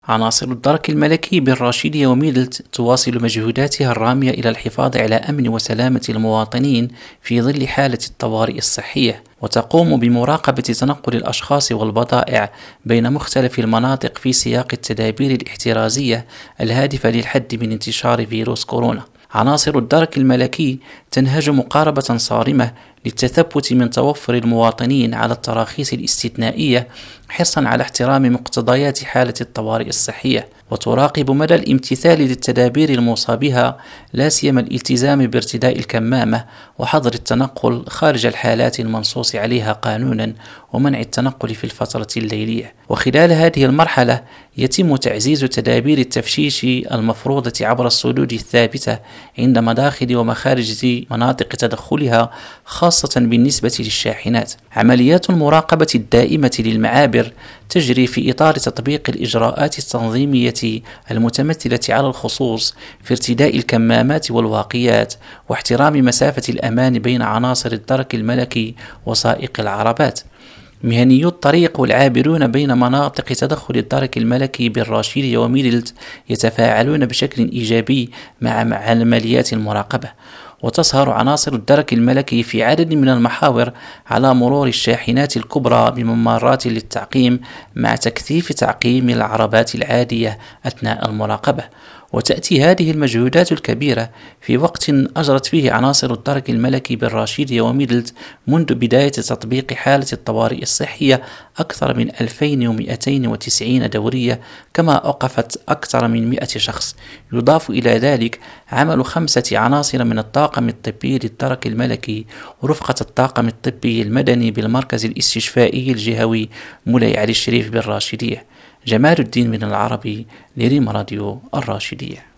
عناصر الدرك الملكي بالراشدية وميدلت تواصل مجهوداتها الرامية إلى الحفاظ على أمن وسلامة المواطنين في ظل حالة الطوارئ الصحية، وتقوم بمراقبة تنقل الأشخاص والبضائع بين مختلف المناطق في سياق التدابير الاحترازية الهادفة للحد من انتشار فيروس كورونا. عناصر الدرك الملكي تنهج مقاربة صارمة للتثبت من توفر المواطنين على التراخيص الاستثنائية حرصا على احترام مقتضيات حالة الطوارئ الصحية، وتراقب مدى الامتثال للتدابير الموصى بها، لا سيما الالتزام بارتداء الكمامة وحظر التنقل خارج الحالات المنصوص عليها قانونا، ومنع التنقل في الفترة الليلية. وخلال هذه المرحلة يتم تعزيز تدابير التفشيش المفروضة عبر السدود الثابتة عند مداخل ومخارج مناطق تدخلها، خاصة بالنسبة للشاحنات. عمليات المراقبة الدائمة للمعابر تجري في إطار تطبيق الإجراءات التنظيمية المتمثلة على الخصوص في ارتداء الكمامات والواقيات، واحترام مسافة الأمان بين عناصر الدرك الملكي وسائق العربات. مهنيو الطريق والعابرون بين مناطق تدخل الدرك الملكي بالراشدية وميدلت يتفاعلون بشكل إيجابي مع عمليات المراقبة، وتسهر عناصر الدرك الملكي في عدد من المحاور على مرور الشاحنات الكبرى بممرات للتعقيم، مع تكثيف تعقيم العربات العادية أثناء المراقبة. وتأتي هذه المجهودات الكبيرة في وقت أجرت فيه عناصر الدرك الملكي بالراشدية وميدلت منذ بداية تطبيق حالة الطوارئ الصحية أكثر من 2290 دورية، كما أوقفت أكثر من 100 شخص. يضاف إلى ذلك عمل 5 عناصر من الطاقم الطبي للدرك الملكي ورفقة الطاقم الطبي المدني بالمركز الاستشفائي الجهوي مولاي علي الشريف بالراشدية. جمال الدين من العربي لريم راديو الراشدية.